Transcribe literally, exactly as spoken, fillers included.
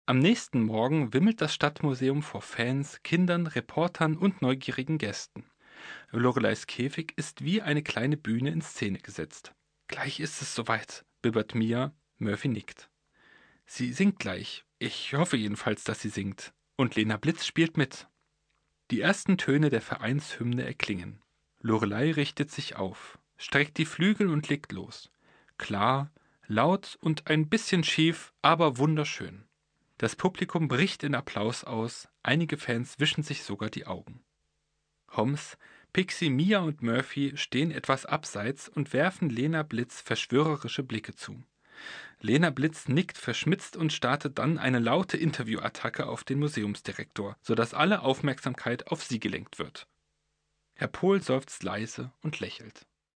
Am nächsten Morgen wimmelt das Stadtmuseum vor Fans, Kindern, Reportern und neugierigen Gästen. Lorelei's Käfig ist wie eine kleine Bühne in Szene gesetzt. Gleich ist es soweit, bibbert Mia. Murphy nickt. Sie singt gleich. Ich hoffe jedenfalls, dass sie singt. Und Lena Blitz spielt mit. Die ersten Töne der Vereinshymne erklingen. Lorelei richtet sich auf, streckt die Flügel und legt los. Klar, laut und ein bisschen schief, aber wunderschön. Das Publikum bricht in Applaus aus, einige Fans wischen sich sogar die Augen. Homs, Pixie, Mia und Murphy stehen etwas abseits und werfen Lena Blitz verschwörerische Blicke zu. Lena Blitz nickt verschmitzt und startet dann eine laute Interviewattacke auf den Museumsdirektor, sodass alle Aufmerksamkeit auf sie gelenkt wird. Herr Pohl seufzt leise und lächelt.